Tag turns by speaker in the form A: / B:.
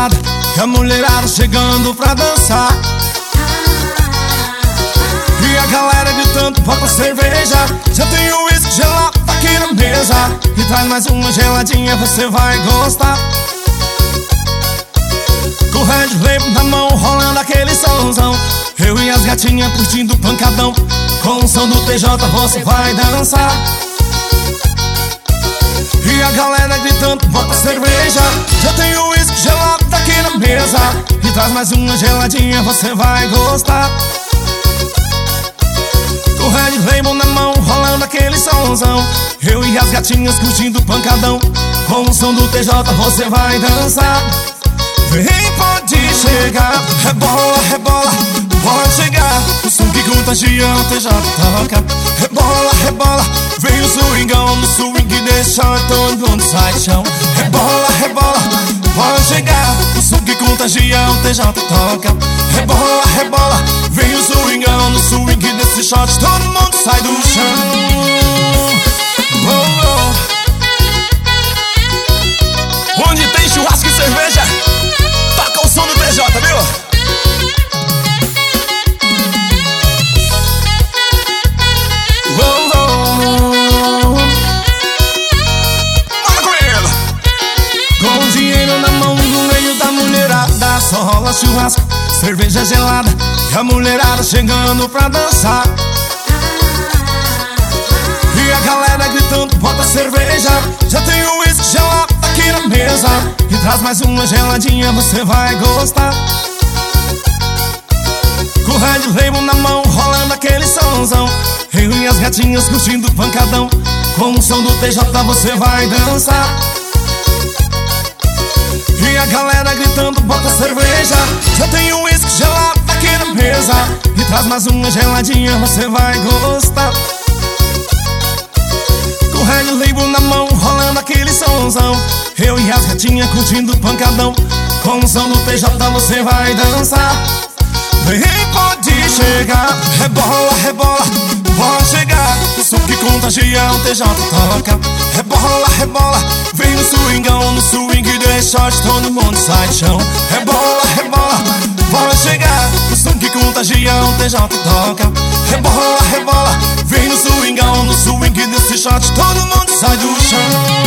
A: gelada e a mulherada chegando pra dançar. E a galera gritando, bota cerveja. Já tem o uísque gelado aqui na mesa. E traz mais uma geladinha, você vai gostar. Com o Red Label na mão, rolando aquele somzão. Eu e as gatinhas curtindo o pancadão. Com o som do TJ você vai dançar. E a galera gritando, bota cerveja. Já tem o uísque gelado aqui na mesa. E traz mais uma geladinha, você vai gostar. Com o Red Label na mão, rolando aquele somzão. Eu e as gatinhas curtindo o pancadão. Com o som do TJ você vai dançar. Vem, pode chegar, rebola, rebola, pode chegar. O som que contagia o TJ toca. Rebola, rebola, vem o swingão no swing que deixa todo mundo sai do chão. Rebola, rebola, pode chegar. O som que contagia o TJ toca. Rebola, rebola, vem o swingão no swing que desse shot todo mundo sai do chão. Oh, oh. Onde tem churrasco e cerveja, toca o som do TJ, viu? Oh, oh. Bora com ele! Com o dinheiro na mão, no meio da mulherada, só rola churrasco, cerveja gelada e a mulherada chegando pra dançar. E a galera gritando, bota cerveja. Já tem o uísque gelado aqui na mesa. E traz mais uma geladinha, você vai gostar. Com o Red Label na mão, rolando aquele somzão. Eu e as gatinhas curtindo o pancadão. Com o som do TJ você vai dançar. E a galera gritando, bota cerveja. Já tem o uísque gelado aqui na mesa. E traz mais uma geladinha, você vai gostar. Com o Red Label na mão, rolando aquele somzão. Eu e as gatinhas curtindo o pancadão. Com o som do TJ você vai dançar. Vem, pode chegar, rebola, rebola, pode chegar. O som que contagia o TJ toca. Rebola, rebola, vem no swingão, no swing deixa todo mundo sai do chão. Rebola, rebola, pode chegar. O som que contagia o TJ toca. Rebola, rebola, vem no swingão, no swing desse shot todo mundo sai do chão.